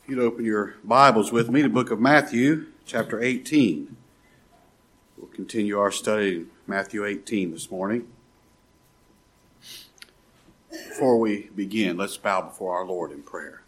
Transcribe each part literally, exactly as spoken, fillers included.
If you'd open your Bibles with me to the book of Matthew, chapter eighteen. We'll continue our study in Matthew eighteen this morning. Before we begin, let's bow before our Lord in prayer.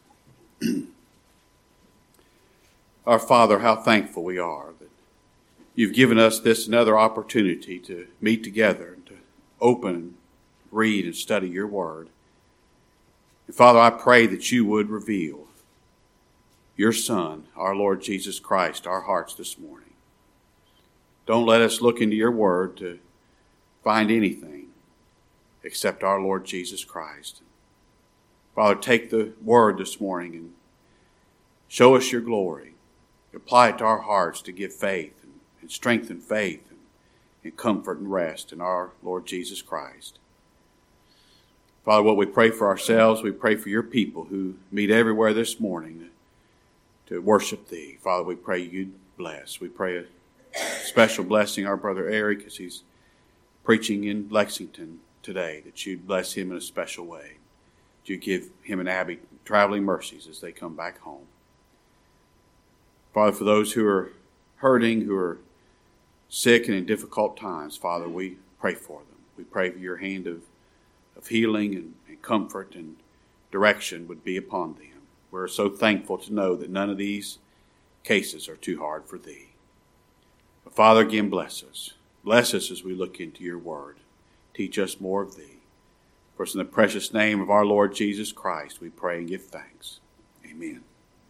Our Father, how thankful we are that you've given us this another opportunity to meet together and to open, read, and study your word. And Father, I pray that you would reveal your Son, our Lord Jesus Christ, our hearts this morning. Don't let us look into your word to find anything except our Lord Jesus Christ. Father, take the word this morning and show us your glory. Apply it to our hearts to give faith and, and strengthen faith and, and comfort and rest in our Lord Jesus Christ. Father, what we pray for ourselves, we pray for your people who meet everywhere this morning to worship thee. Father, we pray you'd bless. We pray a special blessing our brother Eric as he's preaching in Lexington today, that you'd bless him in a special way. That you give him and Abby traveling mercies as they come back home. Father, for those who are hurting, who are sick and in difficult times, Father, we pray for them. We pray for your hand of, of healing and, and comfort and direction would be upon them. We're so thankful to know that none of these cases are too hard for thee. But Father, again, bless us. Bless us as we look into your word. Teach us more of thee. For it's in the precious name of our Lord Jesus Christ we pray and give thanks. Amen.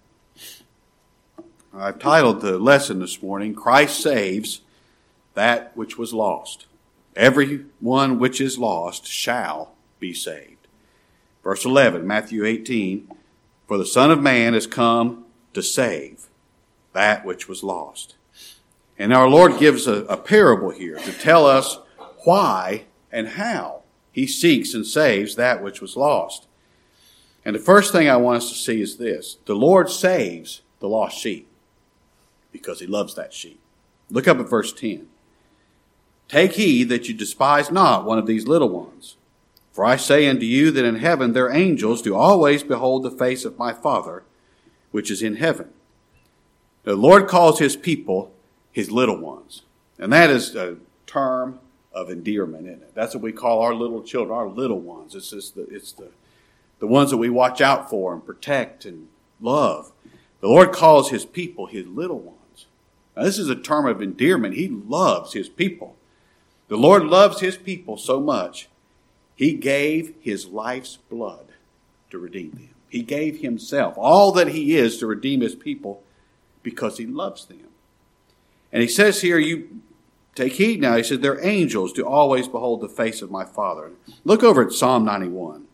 I've titled the lesson this morning, Christ Saves That Which Was Lost. Every one which is lost shall be saved. Verse eleven, Matthew eighteen, for the Son of Man has come to save that which was lost. And our Lord gives a, a parable here to tell us why and how he seeks and saves that which was lost. And the first thing I want us to see is this. The Lord saves the lost sheep because he loves that sheep. Look up at verse ten. Take heed that you despise not one of these little ones. For I say unto you that in heaven their angels do always behold the face of my Father, which is in heaven. The Lord calls his people his little ones. And that is a term of endearment, isn't it? That's what we call our little children, our little ones. It's just the, it's the, the ones that we watch out for and protect and love. The Lord calls his people his little ones. Now, this is a term of endearment. He loves his people. The Lord loves his people so much, he gave his life's blood to redeem them. He gave himself, all that he is, to redeem his people because he loves them. And he says here, you take heed now. He said, their angels do always behold the face of my Father. Look over at Psalm ninety-one.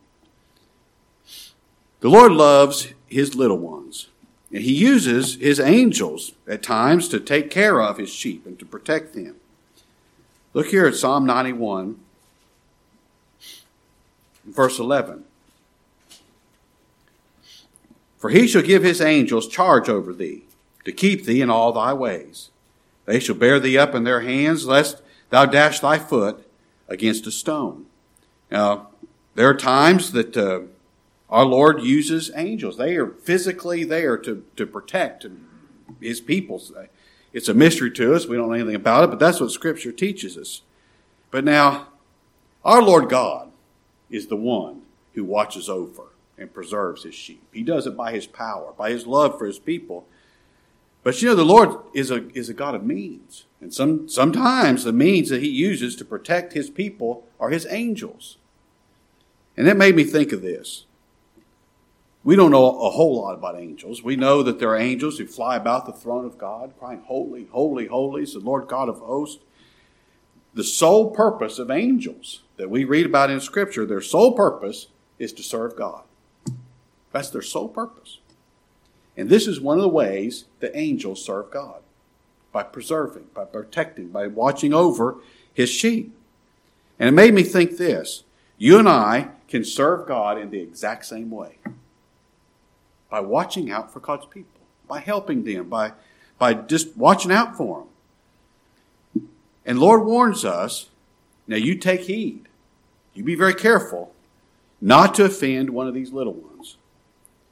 The Lord loves his little ones. And he uses his angels at times to take care of his sheep and to protect them. Look here at Psalm ninety-one. Verse eleven. For he shall give his angels charge over thee, to keep thee in all thy ways. They shall bear thee up in their hands, lest thou dash thy foot against a stone. Now, there are times that uh, our Lord uses angels. They are physically there to, to protect his people. It's a mystery to us. We don't know anything about it, but that's what Scripture teaches us. But now, our Lord God is the one who watches over and preserves his sheep. He does it by his power, by his love for his people. But you know, the Lord is a is a God of means. And some sometimes the means that he uses to protect his people are his angels. And that made me think of this. We don't know a whole lot about angels. We know that there are angels who fly about the throne of God, crying, holy, holy, holy is the Lord God of hosts. The sole purpose of angels that we read about in Scripture, their sole purpose is to serve God. That's their sole purpose. And this is one of the ways that angels serve God. By preserving, by protecting, by watching over his sheep. And it made me think this. You and I can serve God in the exact same way. By watching out for God's people. By helping them. By, by just watching out for them. And Lord warns us, now you take heed. You be very careful not to offend one of these little ones.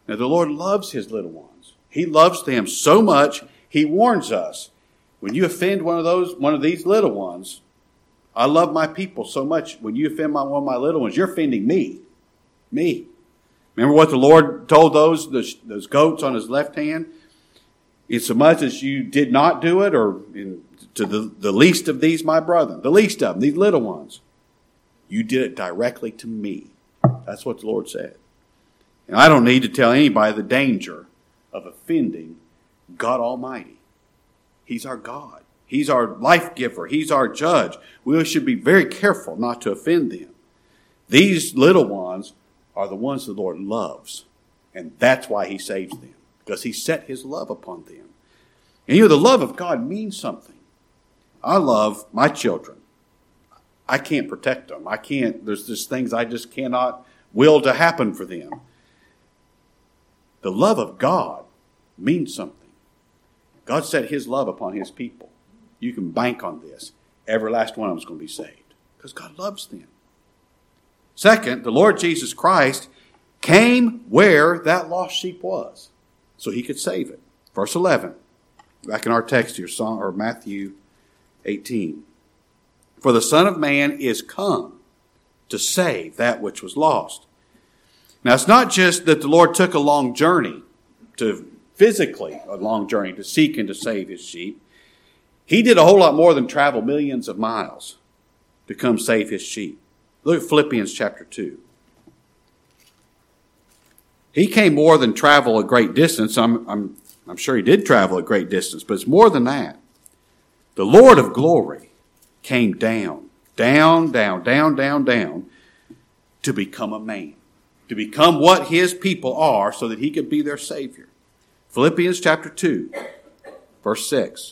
Now, the Lord loves his little ones. He loves them so much, he warns us, when you offend one of those, one of these little ones, I love my people so much. When you offend my, one of my little ones, you're offending me. Me. Remember what the Lord told those, those, those goats on his left hand? In so much as you did not do it, or in, to the, the least of these, my brethren, the least of them, these little ones, you did it directly to me. That's what the Lord said. And I don't need to tell anybody the danger of offending God Almighty. He's our God. He's our life giver. He's our judge. We should be very careful not to offend them. These little ones are the ones the Lord loves. And that's why he saves them. Because he set his love upon them. And you know, the love of God means something. I love my children. I can't protect them. I can't, there's just things I just cannot will to happen for them. The love of God means something. God set his love upon his people. You can bank on this. Every last one of them is going to be saved. Because God loves them. Second, the Lord Jesus Christ came where that lost sheep was, so he could save it. Verse eleven, back in our text here, or Matthew eighteen. For the Son of Man is come to save that which was lost. Now, it's not just that the Lord took a long journey, to physically a long journey to seek and to save his sheep. He did a whole lot more than travel millions of miles to come save his sheep. Look at Philippians chapter two. He came more than travel a great distance. I'm, I'm, I'm sure he did travel a great distance, but it's more than that. The Lord of glory came down, down, down, down, down, down to become a man, to become what his people are so that he could be their Savior. Philippians chapter two, verse six.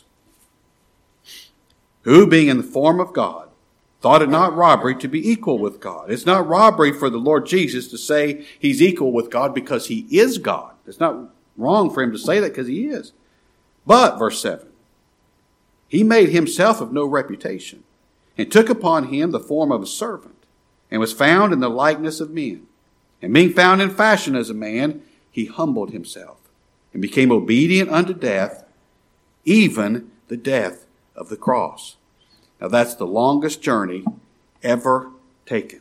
Who, being in the form of God, thought it not robbery to be equal with God. It's not robbery for the Lord Jesus to say he's equal with God because he is God. It's not wrong for him to say that because he is. But, verse seven, he made himself of no reputation and took upon him the form of a servant and was found in the likeness of men. And being found in fashion as a man, he humbled himself and became obedient unto death, even the death of the cross. Now that's the longest journey ever taken.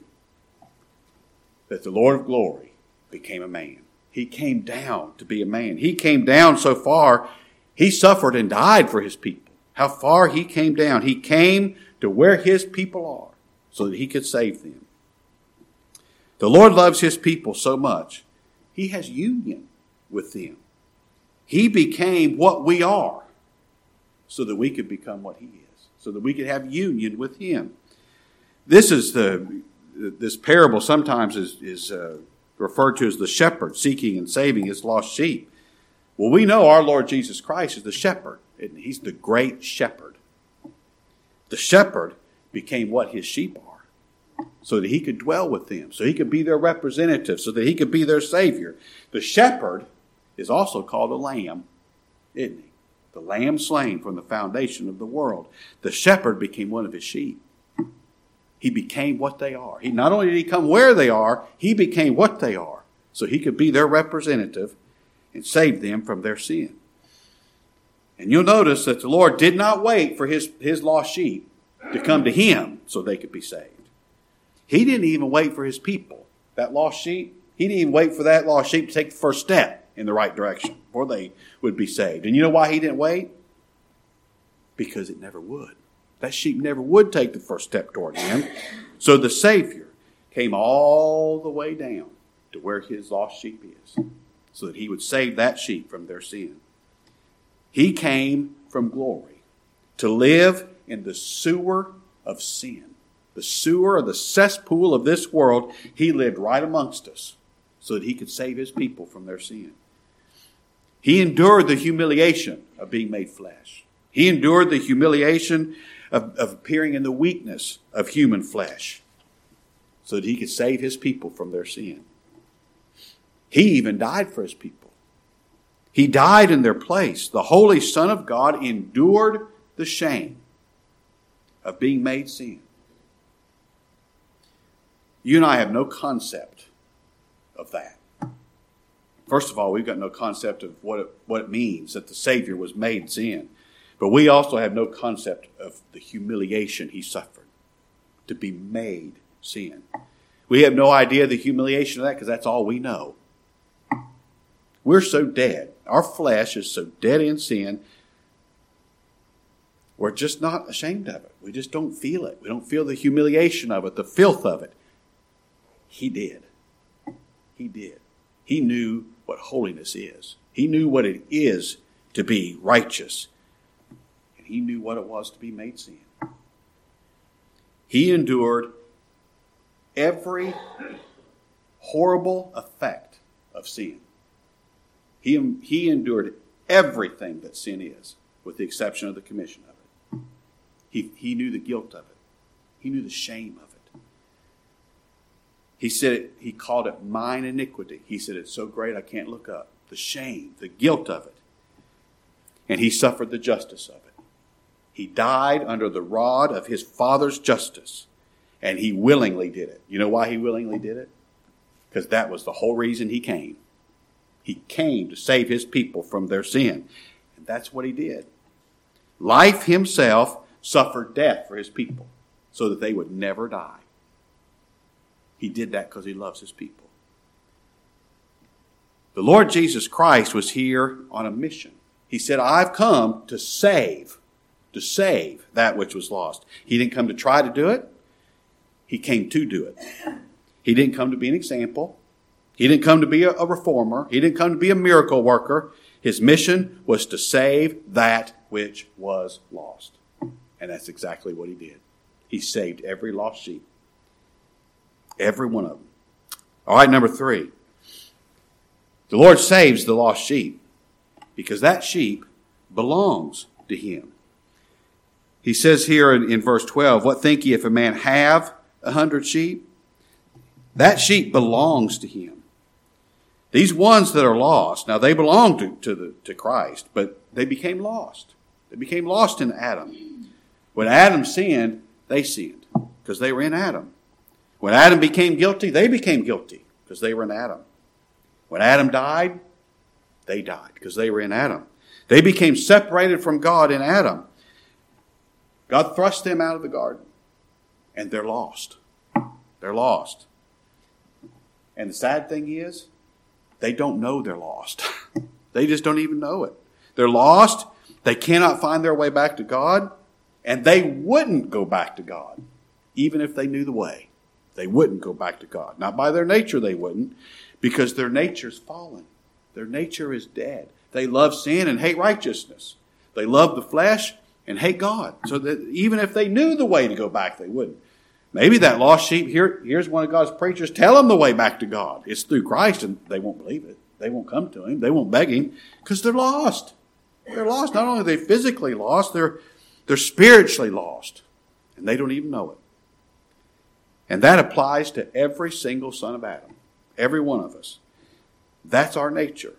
That the Lord of glory became a man. He came down to be a man. He came down so far, he suffered and died for his people. How far he came down. He came to where his people are so that he could save them. The Lord loves his people so much, he has union with them. He became what we are so that we could become what he is, so that we could have union with him. This is the, this parable sometimes is, is uh, referred to as the shepherd seeking and saving his lost sheep. Well, we know our Lord Jesus Christ is the shepherd. He's the great shepherd. The shepherd became what his sheep are, so that he could dwell with them, so he could be their representative, so that he could be their Savior. The shepherd is also called a lamb, isn't he? The lamb slain from the foundation of the world. The shepherd became one of his sheep. He became what they are. He not only did he come where they are, he became what they are, so he could be their representative and save them from their sin. And you'll notice that the Lord did not wait for his, his lost sheep to come to him so they could be saved. He didn't even wait for his people, that lost sheep. He didn't even wait for that lost sheep to take the first step in the right direction before they would be saved. And you know why he didn't wait? Because it never would. That sheep never would take the first step toward him. So the Savior came all the way down to where his lost sheep is, so that he would save that sheep from their sin. He came from glory to live in the sewer of sin. The sewer or the cesspool of this world. He lived right amongst us so that he could save his people from their sin. He endured the humiliation of being made flesh. He endured the humiliation of, of appearing in the weakness of human flesh so that he could save his people from their sin. He even died for his people. He died in their place. The Holy Son of God endured the shame of being made sin. You and I have no concept of that. First of all, we've got no concept of what it, what it means that the Savior was made sin. But we also have no concept of the humiliation he suffered to be made sin. We have no idea the humiliation of that because that's all we know. We're so dead. Our flesh is so dead in sin. We're just not ashamed of it. We just don't feel it. We don't feel the humiliation of it, the filth of it. He did. He did. He knew what holiness is. He knew what it is to be righteous. And he knew what it was to be made sin. He endured every horrible effect of sin. He, he endured everything that sin is, with the exception of the commission of it. He, he knew the guilt of it. He knew the shame of it. He said it, he called it mine iniquity. He said it's so great I can't look up. The shame, the guilt of it. And he suffered the justice of it. He died under the rod of his Father's justice. And he willingly did it. You know why he willingly did it? Because that was the whole reason he came. He came to save his people from their sin. And that's what he did. Life himself suffered death for his people so that they would never die. He did that because he loves his people. The Lord Jesus Christ was here on a mission. He said, I've come to save, to save that which was lost. He didn't come to try to do it. He came to do it. He didn't come to be an example. He didn't come to be a, a reformer. He didn't come to be a miracle worker. His mission was to save that which was lost. And that's exactly what he did. He saved every lost sheep. Every one of them. All right, number three. The Lord saves the lost sheep because that sheep belongs to him. He says here in, in verse twelve, what think ye if a man have a hundred sheep? That sheep belongs to him. These ones that are lost, now they belong to, to, the, to Christ, but they became lost. They became lost in Adam. When Adam sinned, they sinned because they were in Adam. When Adam became guilty, they became guilty because they were in Adam. When Adam died, they died because they were in Adam. They became separated from God in Adam. God thrust them out of the garden, and they're lost. They're lost. And the sad thing is, they don't know they're lost. They just don't even know it. They're lost. They cannot find their way back to God, and they wouldn't go back to God, even if they knew the way. They wouldn't go back to God. Not by their nature they wouldn't, because their nature's fallen. Their nature is dead. They love sin and hate righteousness. They love the flesh and hate God. So that even if they knew the way to go back, they wouldn't. Maybe that lost sheep, here, here's one of God's preachers, tell them the way back to God. It's through Christ, and they won't believe it. They won't come to him. They won't beg him because they're lost. They're lost. Not only are they physically lost, they're, they're spiritually lost. And they don't even know it. And that applies to every single son of Adam. Every one of us. That's our nature.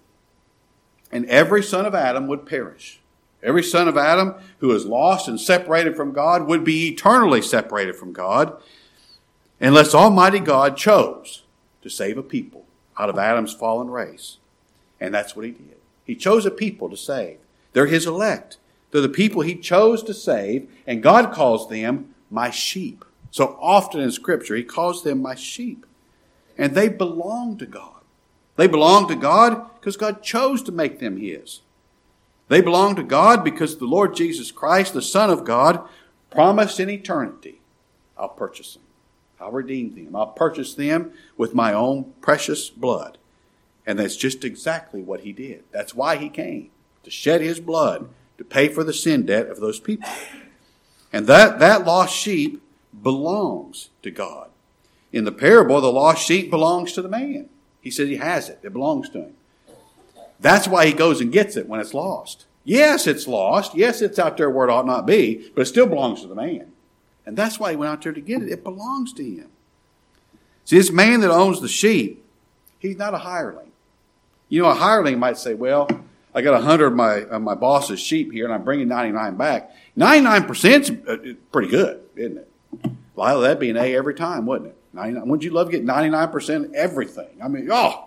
And every son of Adam would perish. Every son of Adam who is lost and separated from God would be eternally separated from God unless Almighty God chose to save a people out of Adam's fallen race. And that's what he did. He chose a people to save. They're his elect. They're the people he chose to save, and God calls them my sheep. So often in Scripture, he calls them my sheep. And they belong to God. They belong to God because God chose to make them his. They belong to God because the Lord Jesus Christ, the Son of God, promised in eternity, I'll purchase them. I'll redeem them. I'll purchase them with my own precious blood. And that's just exactly what he did. That's why he came, to shed his blood, to pay for the sin debt of those people. And that, that lost sheep belongs to God. In the parable, the lost sheep belongs to the man. He said he has it. It belongs to him. That's why he goes and gets it when it's lost. Yes, it's lost. Yes, it's out there where it ought not be, but it still belongs to the man. And that's why he went out there to get it. It belongs to him. See, this man that owns the sheep, he's not a hireling. You know, a hireling might say, well, I got a hundred of my, of my boss's sheep here and I'm bringing ninety-nine back. ninety-nine percent is pretty good, isn't it? Well, that'd be an A every time, wouldn't it? ninety-nine Wouldn't you love to get ninety-nine percent everything? I mean, oh, you're,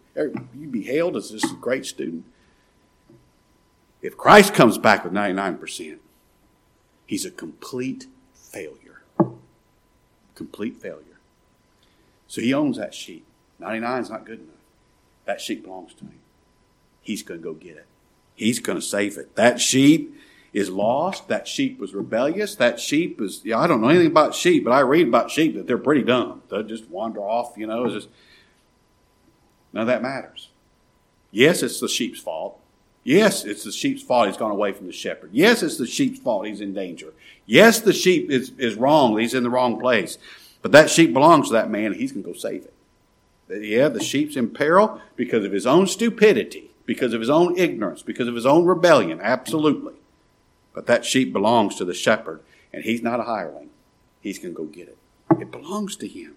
You'd be hailed as this great student. If Christ comes back with ninety-nine percent, he's a complete failure. Complete failure. So he owns that sheep. ninety-nine is not good enough. That sheep belongs to him. He's going to go get it. He's going to save it. That sheep is lost. That sheep was rebellious. That sheep is, yeah, I don't know anything about sheep, but I read about sheep that they're pretty dumb. They'll just wander off, you know. It's just, none of that matters. Yes, it's the sheep's fault. Yes, it's the sheep's fault he's gone away from the shepherd. Yes, it's the sheep's fault he's in danger. Yes, the sheep is, is wrong. He's in the wrong place. But that sheep belongs to that man, and he's going to go save it. Yeah, the sheep's in peril because of his own stupidity, because of his own ignorance, because of his own rebellion. Absolutely. But that sheep belongs to the shepherd, and he's not a hireling. He's going to go get it. It belongs to him.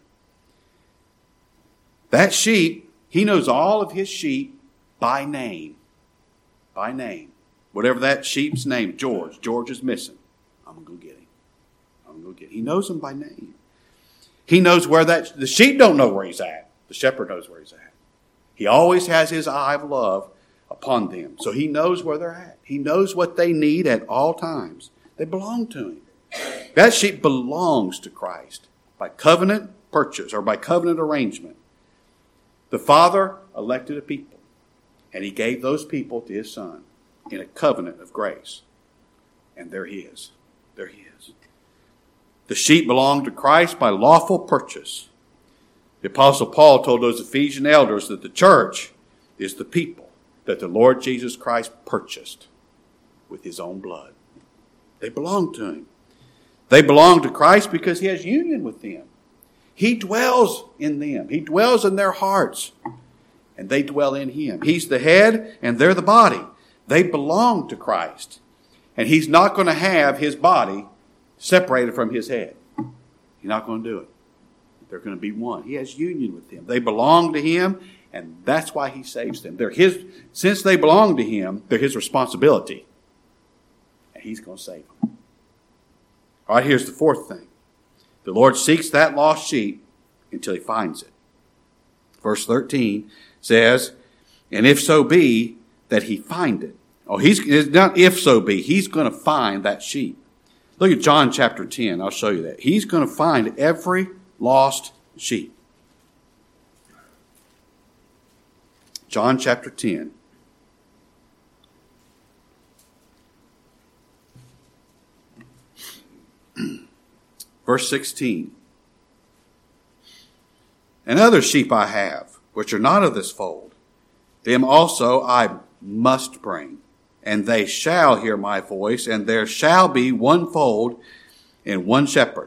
That sheep, he knows all of his sheep by name. By name. Whatever that sheep's name, George. George is missing. I'm going to go get him. I'm going to go get him. He knows him by name. He knows where that, the sheep don't know where he's at. The shepherd knows where he's at. He always has his eye of love upon them. So he knows where they're at. He knows what they need at all times. They belong to him. That sheep belongs to Christ by covenant purchase or by covenant arrangement. The Father elected a people, and he gave those people to his Son in a covenant of grace. And they're his. They're his. The sheep belong to Christ by lawful purchase. The Apostle Paul told those Ephesian elders that the church is the people that the Lord Jesus Christ purchased with his own blood. They belong to him. They belong to Christ because he has union with them. He dwells in them. He dwells in their hearts. And they dwell in him. He's the head and they're the body. They belong to Christ. And he's not going to have his body separated from his head. He's not going to do it. They're going to be one. He has union with them. They belong to him, and that's why he saves them. They're his. Since they belong to him, they're his responsibility. And he's going to save them. All right, here's the fourth thing. The Lord seeks that lost sheep until he finds it. Verse thirteen says, and if so be that he find it. Oh, he's it's not if so be. He's going to find that sheep. Look at John chapter ten. I'll show you that. He's going to find every lost sheep. John chapter ten. Verse sixteen. And other sheep I have, which are not of this fold. Them also I must bring, and they shall hear my voice, and there shall be one fold and one shepherd.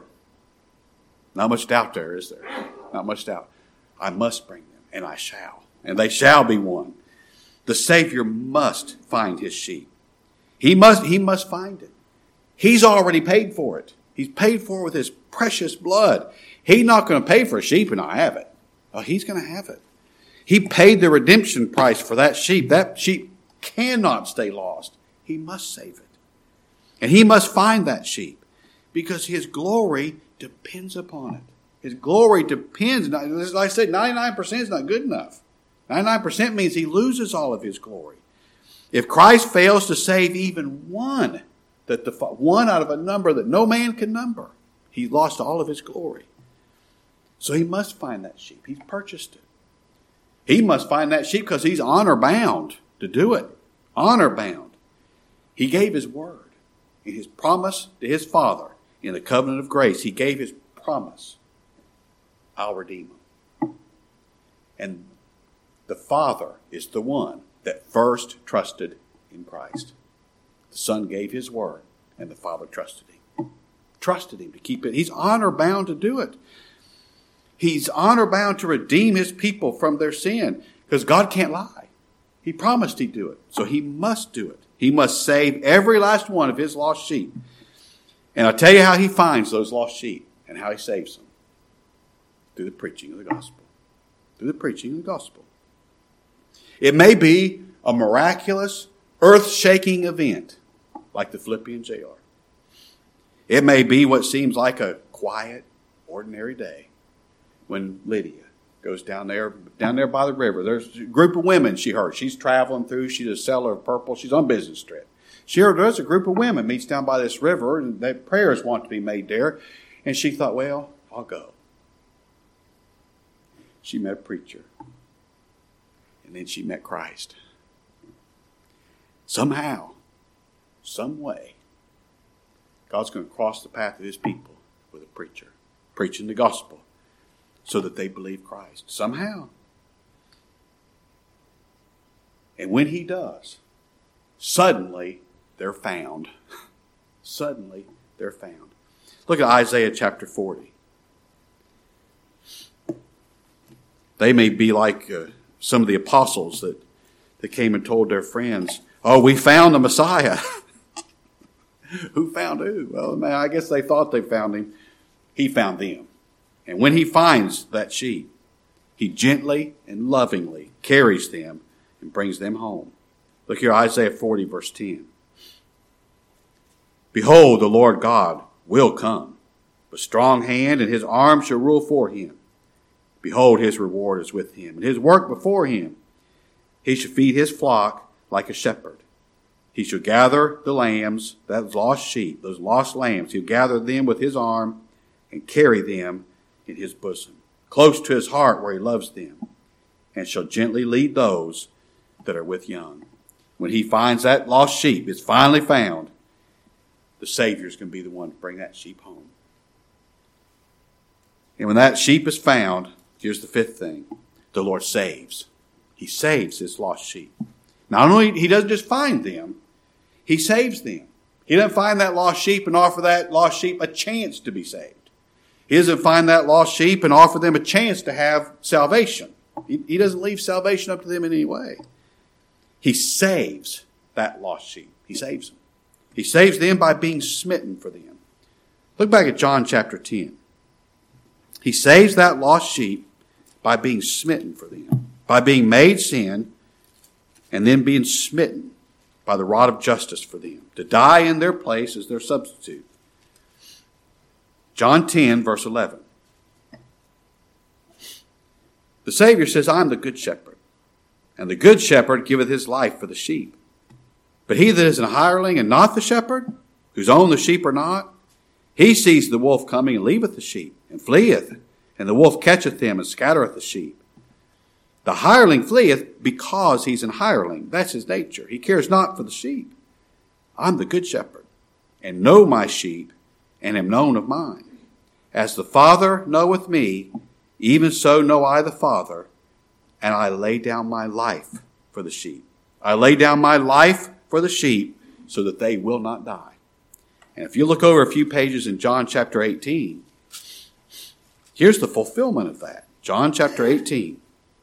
Not much doubt there, is there? Not much doubt. I must bring them, and I shall. And they shall be one. The Savior must find his sheep. He must, he must find it. He's already paid for it. He's paid for it with his precious blood. He's not going to pay for a sheep and not have it. Oh, he's going to have it. He paid the redemption price for that sheep. That sheep cannot stay lost. He must save it. And he must find that sheep because his glory depends upon it. His glory depends. Like I said, ninety-nine percent is not good enough. ninety-nine percent means he loses all of his glory. If Christ fails to save even one, that the one out of a number that no man can number, he lost all of his glory. So he must find that sheep. He's purchased it. He must find that sheep because he's honor bound to do it. Honor bound. He gave his word in his promise to his Father in the covenant of grace. He gave his promise. I'll redeem them. And the Father is the one that first trusted in Christ. The Son gave his word, and the Father trusted him. Trusted him to keep it. He's honor bound to do it. He's honor bound to redeem his people from their sin because God can't lie. He promised he'd do it. So he must do it. He must save every last one of his lost sheep. And I'll tell you how he finds those lost sheep and how he saves them. Through the preaching of the gospel. Through the preaching of the gospel. It may be a miraculous, earth-shaking event like the Philippian jailer. It may be what seems like a quiet, ordinary day when Lydia Goes down there, down there by the river. There's a group of women she heard. She's traveling through. She's a seller of purple. She's on a business trip. She heard there's a group of women meets down by this river, and their prayers want to be made there. And she thought, well, I'll go. She met a preacher. And then she met Christ. Somehow, some way, God's going to cross the path of his people with a preacher, preaching the gospel so that they believe Christ. Somehow. And when he does, suddenly they're found. Suddenly they're found. Look at Isaiah chapter forty. They may be like uh, some of the apostles that, that came and told their friends, oh, we found the Messiah. Who found who? Well, man, I guess they thought they found him. He found them. And when he finds that sheep, he gently and lovingly carries them and brings them home. Look here, Isaiah forty, verse ten. Behold, the Lord God will come with strong hand, and his arm shall rule for him. Behold, his reward is with him, and his work before him. He shall feed his flock like a shepherd. He shall gather the lambs, that lost sheep, those lost lambs. He'll gather them with his arm and carry them in his bosom, close to his heart where he loves them, and shall gently lead those that are with young. When he finds that lost sheep, it's finally found, the Savior's going to be the one to bring that sheep home. And when that sheep is found, here's the fifth thing. The Lord saves. He saves his lost sheep. Not only he doesn't just find them, he saves them. He doesn't find that lost sheep and offer that lost sheep a chance to be saved. He doesn't find that lost sheep and offer them a chance to have salvation. He, he doesn't leave salvation up to them in any way. He saves that lost sheep. He saves them. He saves them by being smitten for them. Look back at John chapter ten. He saves that lost sheep by being smitten for them, by being made sin, and then being smitten by the rod of justice for them, to die in their place as their substitute. John ten, verse eleven. The Savior says, I am the good shepherd, and the good shepherd giveth his life for the sheep. But he that is an hireling and not the shepherd, whose own the sheep are not, he sees the wolf coming and leaveth the sheep, and fleeth, and the wolf catcheth him and scattereth the sheep. The hireling fleeth because he's an hireling. That's his nature. He cares not for the sheep. I'm the good shepherd, and know my sheep, and am known of mine. As the Father knoweth me, even so know I the Father, and I lay down my life for the sheep. I lay down my life for the sheep so that they will not die. And if you look over a few pages in John chapter eighteen, here's the fulfillment of that. John chapter eighteen.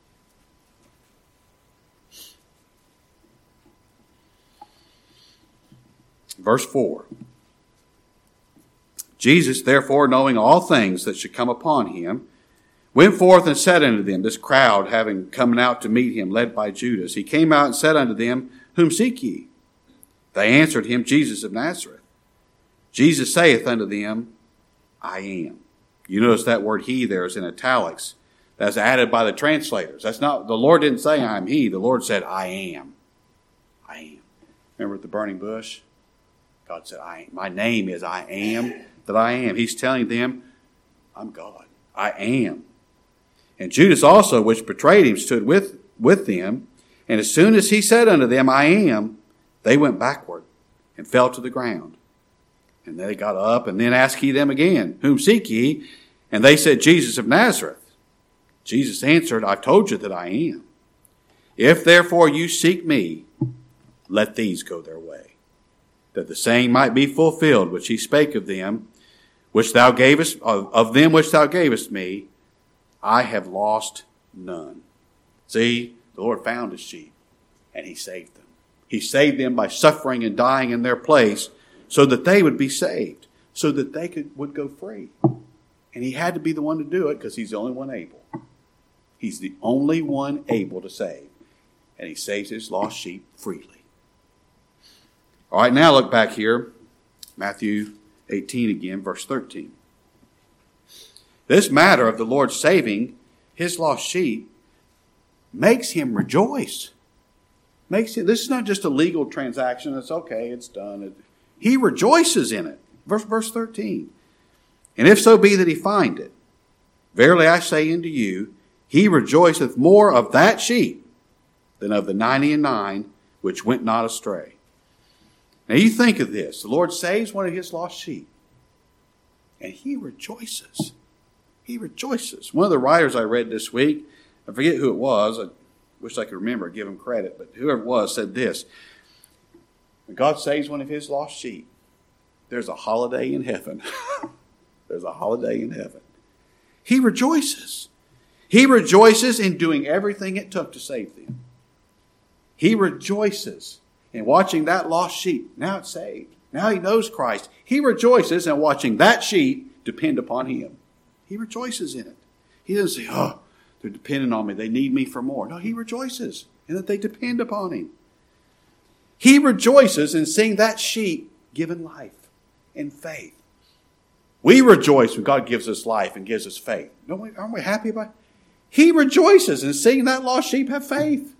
Verse four. Jesus, therefore, knowing all things that should come upon him, went forth and said unto them, this crowd having come out to meet him, led by Judas, he came out and said unto them, whom seek ye? They answered him, Jesus of Nazareth. Jesus saith unto them, I am. You notice that word he there is in italics. That's added by the translators. That's not, the Lord didn't say I am he. The Lord said, I am. I am. Remember at the burning bush? God said, I am. My name is I am that I am. He's telling them, I'm God. I am. And Judas also, which betrayed him, stood with, with them. And as soon as he said unto them, I am, they went backward and fell to the ground. And they got up, and then asked he them again, whom seek ye? And they said, Jesus of Nazareth. Jesus answered, I've told you that I am. If therefore you seek me, let these go their way, that the saying might be fulfilled, which he spake of them, which thou gavest, of, of them which thou gavest me, I have lost none. See, the Lord found his sheep, and he saved them. He saved them by suffering and dying in their place, so that they would be saved, so that they could would go free. And he had to be the one to do it because he's the only one able. He's the only one able to save. And he saves his lost sheep freely. All right, now look back here. Matthew eighteen again, verse thirteen. This matter of the Lord saving his lost sheep makes him rejoice. Makes it, this is not just a legal transaction. It's okay, it's done. It, he rejoices in it. Verse, verse thirteen. And if so be that he find it, verily I say unto you, he rejoiceth more of that sheep than of the ninety and nine which went not astray. Now you think of this. The Lord saves one of his lost sheep. And he rejoices. He rejoices. One of the writers I read this week, I forget who it was. I wish I could remember, give him credit. But whoever it was said this. When God saves one of his lost sheep, there's a holiday in heaven. There's a holiday in heaven. He rejoices. He rejoices in doing everything it took to save them. He rejoices in watching that lost sheep. Now it's saved. Now he knows Christ. He rejoices in watching that sheep depend upon him. He rejoices in it. He doesn't say, oh, they're depending on me. They need me for more. No, he rejoices in that they depend upon him. He rejoices in seeing that sheep given life and faith. We rejoice when God gives us life and gives us faith. Don't we, aren't we happy about it? He rejoices in seeing that lost sheep have faith.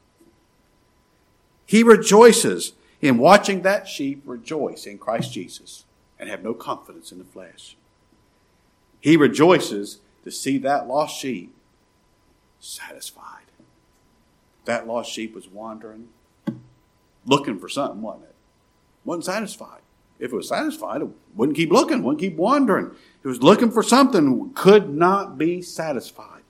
He rejoices in watching that sheep rejoice in Christ Jesus and have no confidence in the flesh. He rejoices to see that lost sheep satisfied. That lost sheep was wandering, looking for something, wasn't it? Wasn't satisfied. If it was satisfied, it wouldn't keep looking, wouldn't keep wandering. It was looking for something, could not be satisfied.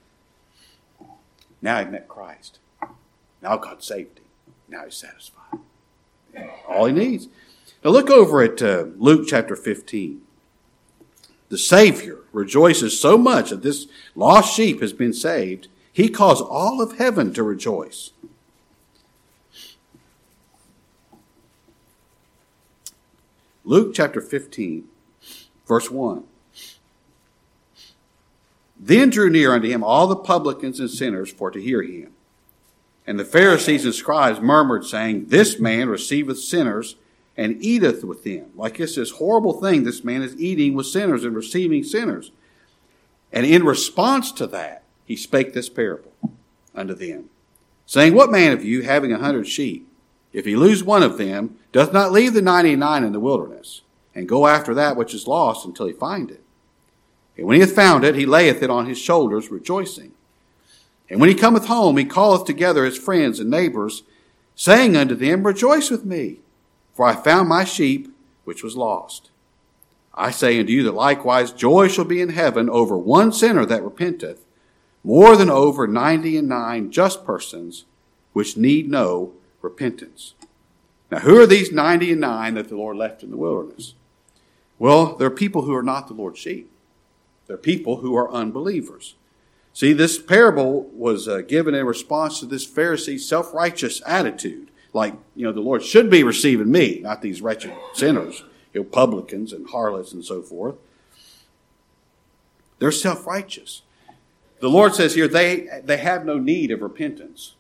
Now he met Christ. Now God saved him. Now he's satisfied. All he needs. Now look over at uh, Luke chapter fifteen. The Savior rejoices so much that this lost sheep has been saved, he caused all of heaven to rejoice. Luke chapter fifteen, verse one. Then drew near unto him all the publicans and sinners for to hear him. And the Pharisees and scribes murmured, saying, This man receiveth sinners and eateth with them. Like it's this horrible thing, this man is eating with sinners and receiving sinners. And in response to that, he spake this parable unto them, saying, What man of you, having a hundred sheep, if he lose one of them, doth not leave the ninety-nine in the wilderness, and go after that which is lost until he find it? And when he hath found it, he layeth it on his shoulders, rejoicing. And when he cometh home, he calleth together his friends and neighbors, saying unto them, Rejoice with me, for I found my sheep which was lost. I say unto you that likewise joy shall be in heaven over one sinner that repenteth, more than over ninety and nine just persons which need no repentance. Now, who are these ninety and nine that the Lord left in the wilderness? Well, they're people who are not the Lord's sheep. They're people who are unbelievers. See, this parable was uh, given in response to this Pharisee self-righteous attitude. Like, you know, the Lord should be receiving me, not these wretched sinners, you know, publicans and harlots and so forth. They're self-righteous. The Lord says here, they, they have no need of repentance.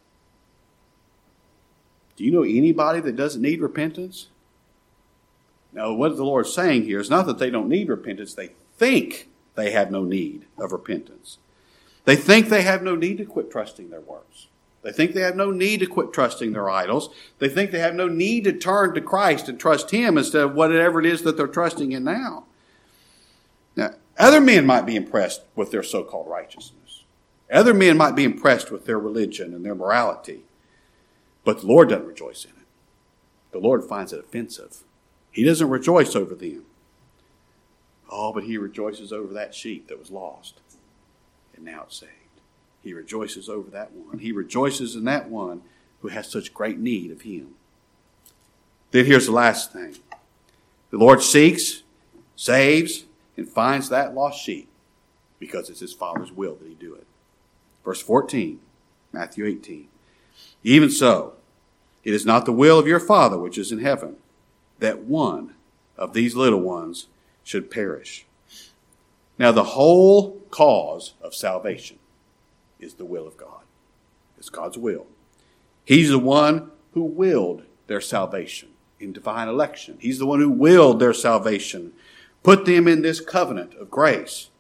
Do you know anybody that doesn't need repentance? No, what the Lord's saying here is not that they don't need repentance. They think they have no need of repentance. They think they have no need to quit trusting their works. They think they have no need to quit trusting their idols. They think they have no need to turn to Christ and trust him instead of whatever it is that they're trusting in now. Now, other men might be impressed with their so-called righteousness. Other men might be impressed with their religion and their morality. But the Lord doesn't rejoice in it. The Lord finds it offensive. He doesn't rejoice over them. Oh, but he rejoices over that sheep that was lost. And now it's saved. He rejoices over that one. He rejoices in that one who has such great need of him. Then here's the last thing. The Lord seeks, saves, and finds that lost sheep because it's his Father's will that he do it. Verse fourteen, Matthew eighteen. Even so, it is not the will of your Father which is in heaven that one of these little ones should perish. Now, the whole cause of salvation is the will of God. It's God's will. He's the one who willed their salvation in divine election. He's the one who willed their salvation, put them in this covenant of grace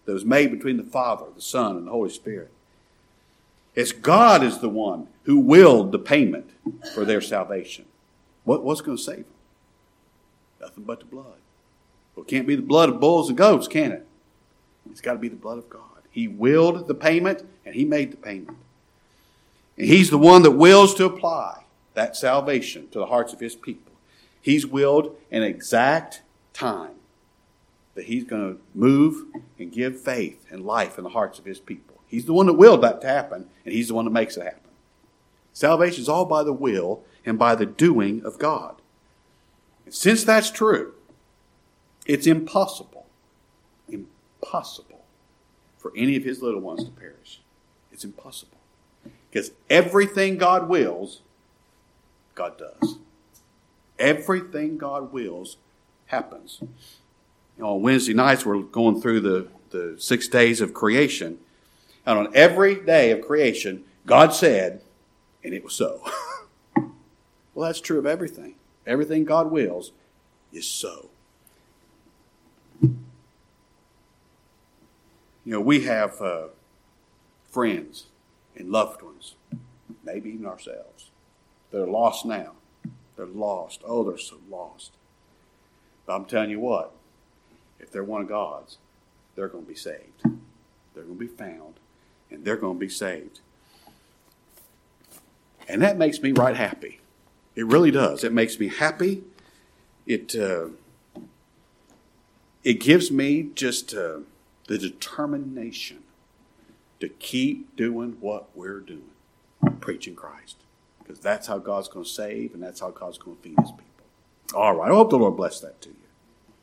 that was made between the Father, the Son, and the Holy Spirit. It's God is the one who willed the payment for their salvation. What, what's going to save them? Nothing but the blood. Well, it can't be the blood of bulls and goats, can it? It's got to be the blood of God. He willed the payment, and he made the payment. And he's the one that wills to apply that salvation to the hearts of his people. He's willed an exact time that he's going to move and give faith and life in the hearts of his people. He's the one that willed that to happen, and he's the one that makes it happen. Salvation is all by the will and by the doing of God. And since that's true, it's impossible, impossible for any of his little ones to perish. It's impossible. Because everything God wills, God does. Everything God wills happens. You know, on Wednesday nights, we're going through the, the six days of creation. And on every day of creation, God said, and it was so. Well, that's true of everything. Everything God wills is so. You know, we have uh, friends and loved ones, maybe even ourselves. They're lost now. They're lost. Oh, they're so lost. But I'm telling you what, if they're one of God's, they're going to be saved. They're going to be found, and they're going to be saved. And that makes me right happy. It really does. It makes me happy. It uh, it gives me just uh, the determination to keep doing what we're doing, preaching Christ. Because that's how God's going to save, and that's how God's going to feed his people. All right. I hope the Lord bless that to you.